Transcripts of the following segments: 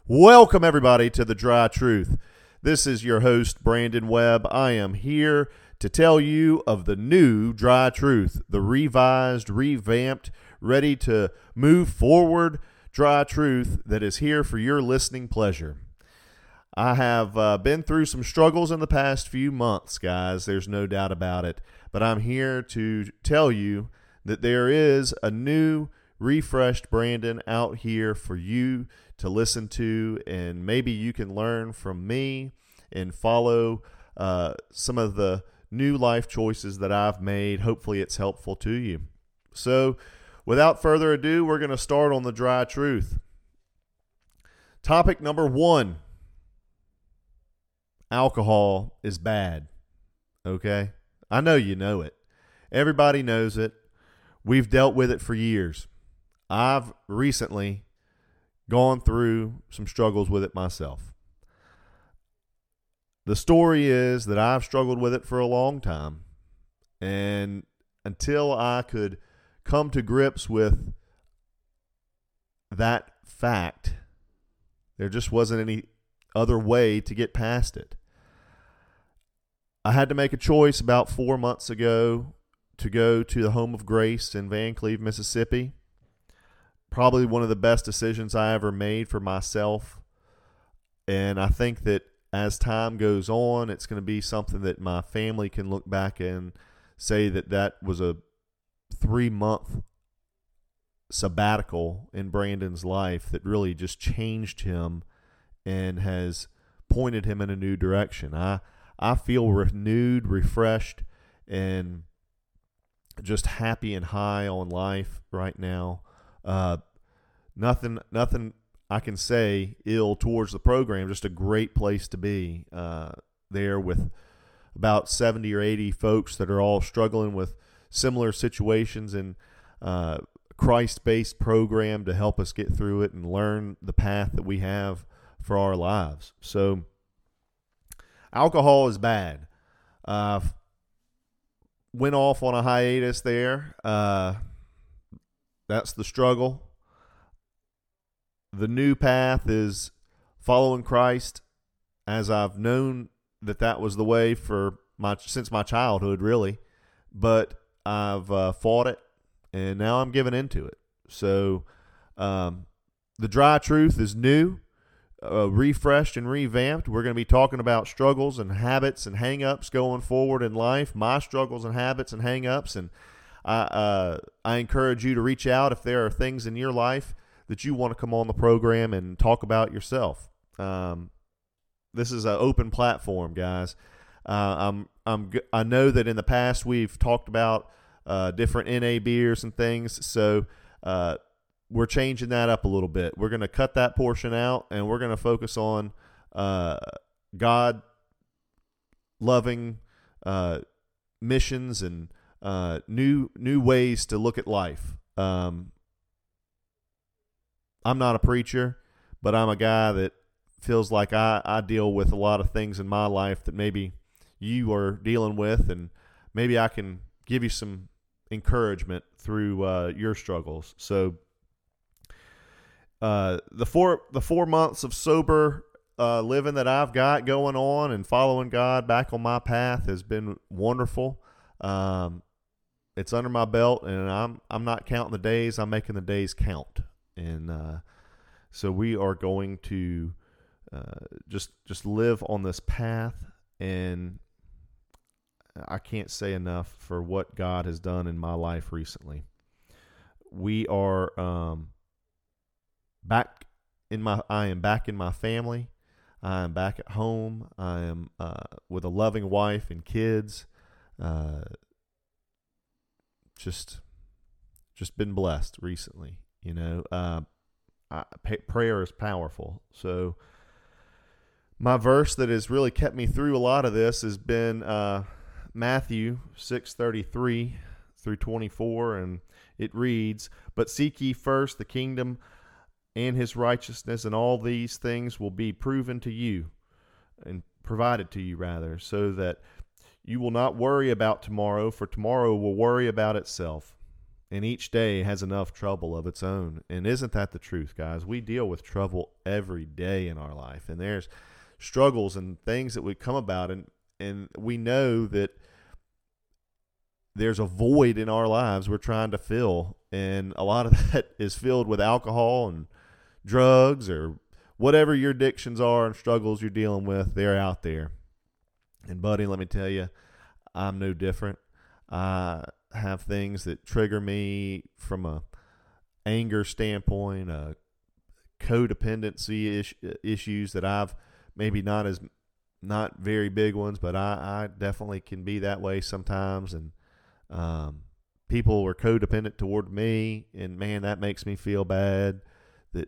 Welcome, everybody, to The Dry Truth. This is your host, Brandon Webb. I am here to tell you of the new Dry Truth, the revised, revamped, ready to move forward Dry Truth that is here for your listening pleasure. I have been through some struggles in the past few months, guys. There's no doubt about it. But I'm here to tell you that there is a new, refreshed Brandon out here for you to listen to, and maybe you can learn from me and follow some of the new life choices that I've made. Hopefully it's helpful to you. So without further ado, we're going to start on the Dry Truth. Topic number 1. Alcohol is bad. Okay? I know you know it. Everybody knows it. We've dealt with it for years. I've recently gone through some struggles with it myself. The story is that I've struggled with it for a long time. And until I could come to grips with that fact, there just wasn't any other way to get past it. I had to make a choice about 4 months ago to go to the Home of Grace in Van Cleve, Mississippi. Probably one of the best decisions I ever made for myself. And I think that as time goes on, it's going to be something that my family can look back and say that that was a 3-month sabbatical in Brandon's life that really just changed him and has pointed him in a new direction. I feel renewed, refreshed, and just happy and high on life right now. Nothing I can say ill towards the program. Just a great place to be there with about 70 or 80 folks that are all struggling with similar situations, and Christ-based program to help us get through it and learn the path that we have for our lives. So alcohol is bad. Went off on a hiatus there. That's the struggle. The new path is following Christ, as I've known that was the way since my childhood, really. But I've fought it, and now I'm giving into it. So the Dry Truth is new, refreshed and revamped. We're going to be talking about struggles and habits and hang-ups going forward in life, my struggles and habits and hang-ups, and I encourage you to reach out if there are things in your life that you want to come on the program and talk about yourself. This is an open platform, guys. I know that in the past we've talked about different NA beers and things, so we're changing that up a little bit. We're going to cut that portion out, and we're going to focus on God loving missions and new ways to look at life. I'm not a preacher, but I'm a guy that feels like I deal with a lot of things in my life that maybe you are dealing with, and maybe I can give you some encouragement through your struggles. So the 4 months of sober living that I've got going on and following God back on my path has been wonderful. It's under my belt, and I'm not counting the days. I'm making the days count. And so we are going to just live on this path, and I can't say enough for what God has done in my life recently. We are I am back in my family. I am back at home. I am with a loving wife and kids. Just been blessed recently. You know, prayer is powerful. So my verse that has really kept me through a lot of this has been Matthew 6:33 through 24, and it reads, "But seek ye first the kingdom and his righteousness, and all these things will be proven to you," and provided to you rather, "so that you will not worry about tomorrow, for tomorrow will worry about itself. And each day has enough trouble of its own. And isn't that the truth, guys? We deal with trouble every day in our life. And there's struggles and things that would come about. And we know that there's a void in our lives we're trying to fill. And a lot of that is filled with alcohol and drugs or whatever your addictions are and struggles you're dealing with. They're out there. And, buddy, let me tell you, I'm no different. I have things that trigger me from a anger standpoint, codependency issues that I've maybe not very big ones, but I definitely can be that way sometimes. And people are codependent toward me, and man, that makes me feel bad. That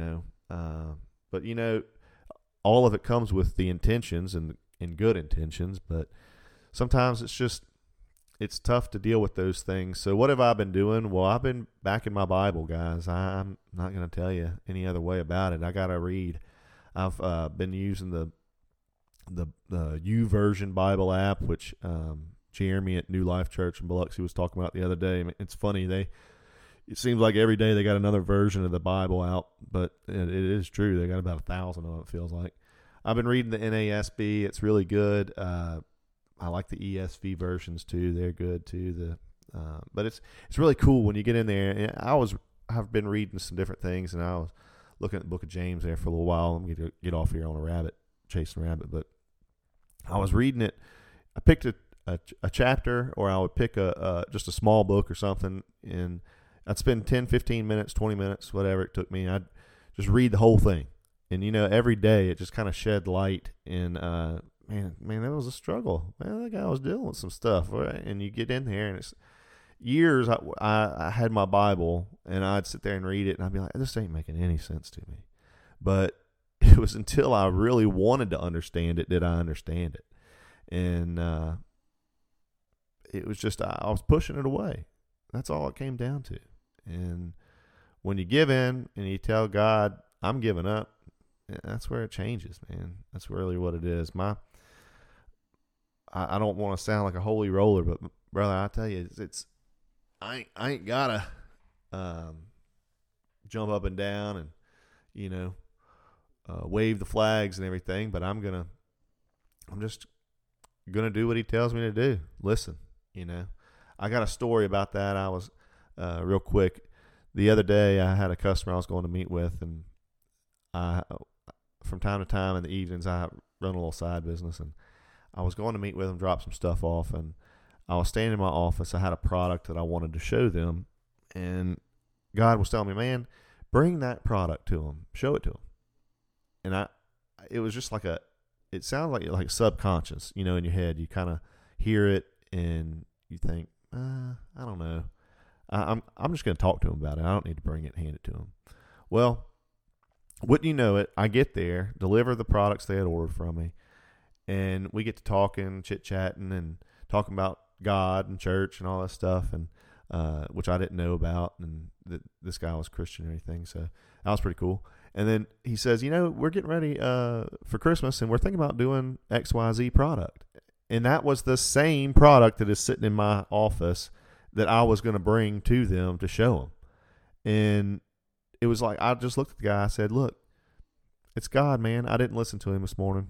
but all of it comes with the intentions and good intentions, but sometimes it's tough to deal with those things. So what have I been doing? Well, I've been back in my Bible, guys. I'm not going to tell you any other way about it. I got to read. I've been using the YouVersion Bible app, which Jeremy at New Life Church in Biloxi was talking about the other day. I mean, it's funny. It seems like every day they got another version of the Bible out, but it is true. They got about 1,000 of it, it feels like. I've been reading the NASB. It's really good. I like the ESV versions too. They're good too. But it's really cool when you get in there. And I've been reading some different things, and I was looking at the book of James there for a little while. I'm going to get off here on chasing a rabbit, but I was reading it. I picked a chapter, or I would pick just a small book or something, and I'd spend 10, 15 minutes, 20 minutes, whatever it took me. I'd just read the whole thing. And, every day it just kind of shed light. And, man, that was a struggle. Man, that guy was dealing with some stuff. Right? And you get in there, and it's years I had my Bible, and I'd sit there and read it, and I'd be like, this ain't making any sense to me. But it was until I really wanted to understand it did I understand it. And it was just, I was pushing it away. That's all it came down to. And when you give in and you tell God, I'm giving up, that's where it changes, man. That's really what it is. I don't want to sound like a holy roller, but brother, I tell you, I ain't gotta jump up and down and wave the flags and everything, but I'm just gonna do what He tells me to do. Listen, I got a story about that. I was real quick. The other day, I had a customer I was going to meet with, and from time to time in the evenings, I run a little side business, and I was going to meet with them, drop some stuff off, and I was standing in my office. I had a product that I wanted to show them, and God was telling me, man, bring that product to them, show it to them. And it was just it sounds like subconscious, in your head. You kind of hear it, and you think, I don't know. I'm just going to talk to them about it. I don't need to bring it and hand it to them. Well, wouldn't you know it, I get there, deliver the products they had ordered from me, and we get to talking, chit-chatting, and talking about God and church and all that stuff, and which I didn't know about, and this guy was Christian and everything, so that was pretty cool. And then he says, we're getting ready for Christmas, and we're thinking about doing XYZ product. And that was the same product that is sitting in my office that I was going to bring to them to show them. And it was like, I just looked at the guy. I said, look, it's God, man. I didn't listen to him this morning.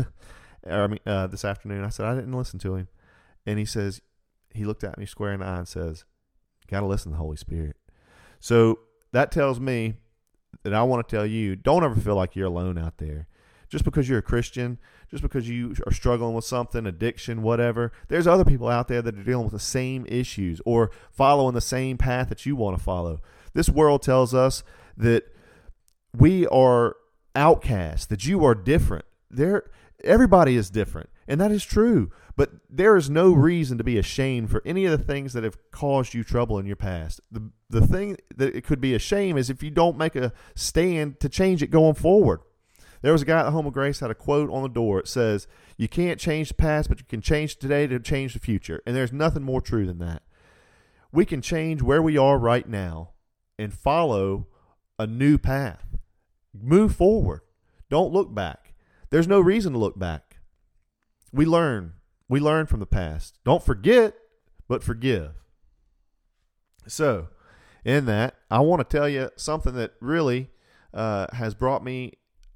This afternoon. I said, I didn't listen to him. And he looked at me square in the eye and says, you got to listen to the Holy Spirit. So that tells me that I want to tell you, don't ever feel like you're alone out there. Just because you're a Christian, just because you are struggling with something, addiction, whatever, there's other people out there that are dealing with the same issues or following the same path that you want to follow. This world tells us that we are outcasts, that you are different. Everybody is different, and that is true. But there is no reason to be ashamed for any of the things that have caused you trouble in your past. The thing that it could be a shame is if you don't make a stand to change it going forward. There was a guy at the Home of Grace had a quote on the door. It says, you can't change the past, but you can change today to change the future. And there's nothing more true than that. We can change where we are right now and follow a new path. Move forward. Don't look back. There's no reason to look back. We learn from the past. Don't forget, but forgive. So, in that, I want to tell you something that really has brought me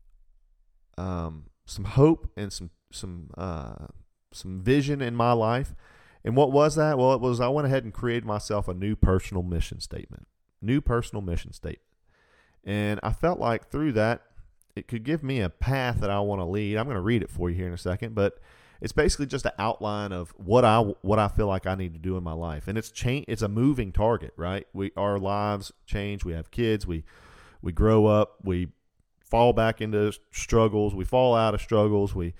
some hope and some vision in my life. And what was that? Well, it was I went ahead and created myself a new personal mission statement. And I felt like through that, it could give me a path that I want to lead. I'm going to read it for you here in a second, but it's basically just an outline of what I feel like I need to do in my life. And it's a moving target, right? Our lives change. We have kids. We grow up. We fall back into struggles. We fall out of struggles. We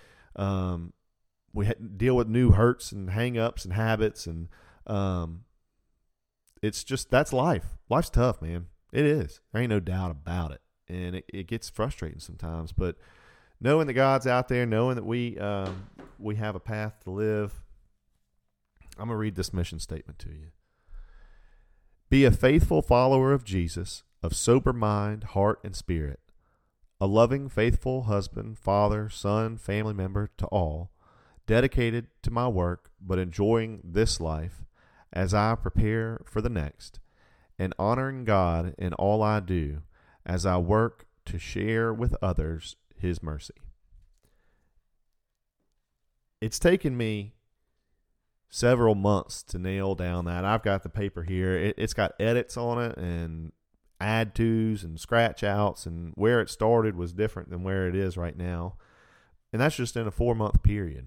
deal with new hurts and hang-ups and habits, and it's just, that's life. Life's tough, man. It is. There ain't no doubt about it. And it gets frustrating sometimes. But knowing that God's out there, knowing that we have a path to live, I'm going to read this mission statement to you. Be a faithful follower of Jesus, of sober mind, heart, and spirit, a loving, faithful husband, father, son, family member to all, dedicated to my work, but enjoying this life as I prepare for the next, and honoring God in all I do as I work to share with others His mercy. It's taken me several months to nail down that. I've got the paper here. It's got edits on it and add tos and scratch outs, and where it started was different than where it is right now. And that's just in a 3-month period.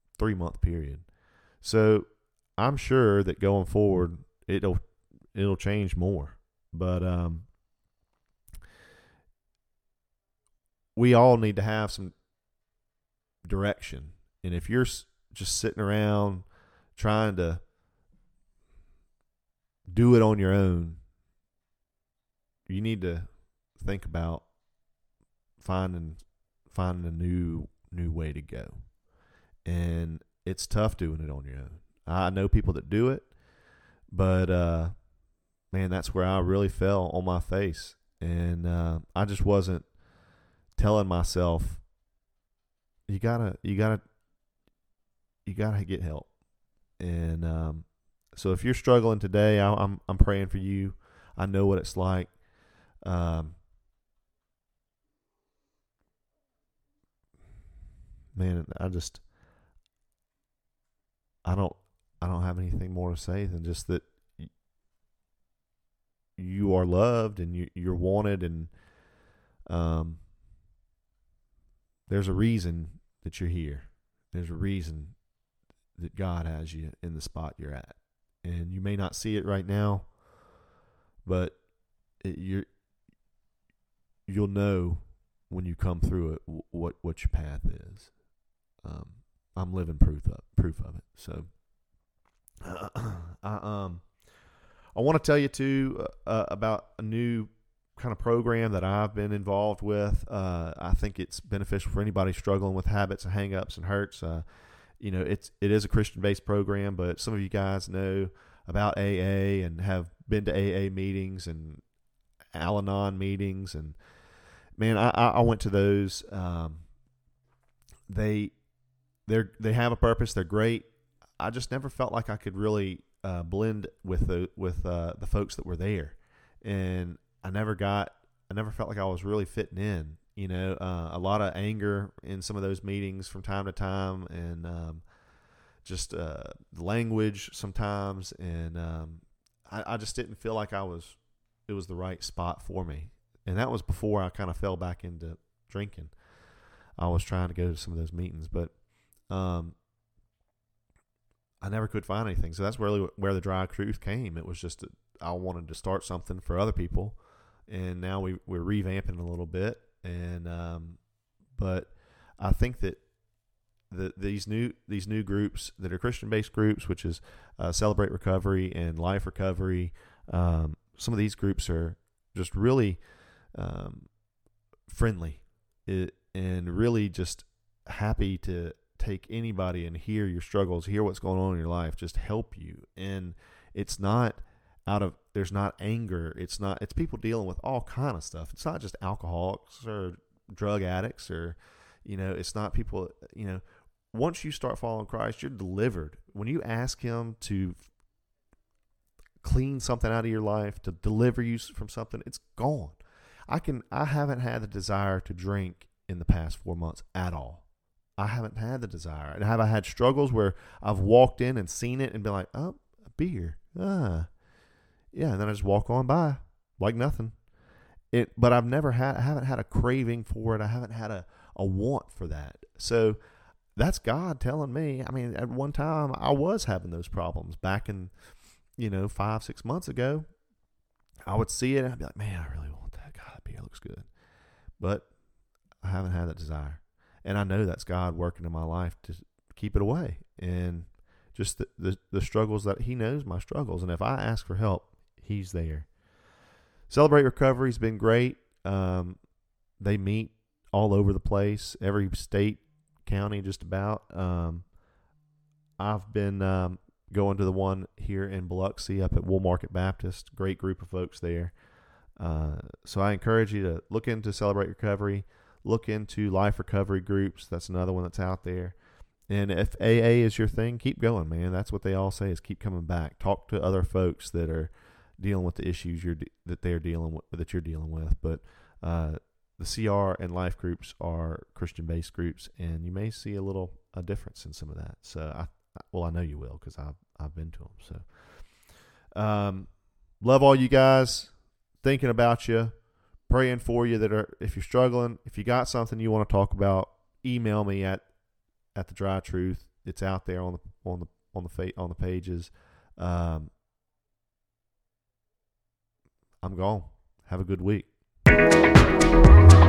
So I'm sure that going forward, it'll change more. But we all need to have some direction. And if you're just sitting around trying to do it on your own, you need to think about finding a new way to go. And it's tough doing it on your own. I know people that do it, but man, that's where I really fell on my face. And I just wasn't telling myself, you gotta get help. And so if you're struggling today, I'm praying for you. I know what it's like. Man, I don't have anything more to say than just that you are loved and you're wanted, and there's a reason that you're here. There's a reason that God has you in the spot you're at, and you may not see it right now, but you'll know when you come through it what your path is. I'm living proof of it. So I want to tell you too about a new kind of program that I've been involved with. I think it's beneficial for anybody struggling with habits and hang-ups and hurts. It is a Christian-based program, but some of you guys know about AA and have been to AA meetings and Al-Anon meetings, and man, I went to those. They have a purpose. They're great. I just never felt like I could really blend with the folks that were there, and I never felt like I was really fitting in. A lot of anger in some of those meetings from time to time, and just language sometimes, and I just didn't feel like it was the right spot for me. And that was before I kind of fell back into drinking. I was trying to go to some of those meetings, but I never could find anything. So that's really where the Dry Truth came. It was just that I wanted to start something for other people, and now we're revamping a little bit. And but I think that these new groups that are Christian-based groups, which is Celebrate Recovery and Life Recovery, some of these groups are just really friendly and really just happy to take anybody and hear your struggles, hear what's going on in your life, just help you. And it's not there's not anger. It's people dealing with all kind of stuff. It's not just alcoholics or drug addicts, or, it's not people, once you start following Christ, you're delivered. When you ask Him to clean something out of your life, to deliver you from something, it's gone. I haven't had the desire to drink in the past 4 months at all. I haven't had the desire. And have I had struggles where I've walked in and seen it and been like, oh, a beer. Yeah, and then I just walk on by like nothing. But I haven't had a craving for it. I haven't had a want for that. So that's God telling me. I mean, at one time I was having those problems back in, 5-6 months ago. I would see it and I'd be like, man, I really want that. God, that beer looks good. But I haven't had that desire. And I know that's God working in my life to keep it away. And just the struggles that He knows my struggles. And if I ask for help, He's there. Celebrate Recovery's been great. They meet all over the place, every state, county, just about. I've been going to the one here in Biloxi up at Woolmarket Baptist. Great group of folks there. So I encourage you to look into Celebrate Recovery. Look into Life Recovery Groups. That's another one that's out there. And if AA is your thing, keep going, man. That's what they all say, is keep coming back. Talk to other folks that are dealing with the issues that they're dealing with, that you're dealing with. But the CR and Life groups are Christian-based groups, and you may see a difference in some of that. So I know you will, because I've been to them. So love all you guys. Thinking about you. Praying for you if you're struggling, if you got something you want to talk about, email me at the Dry Truth. It's out there on the pages. I'm gone. Have a good week.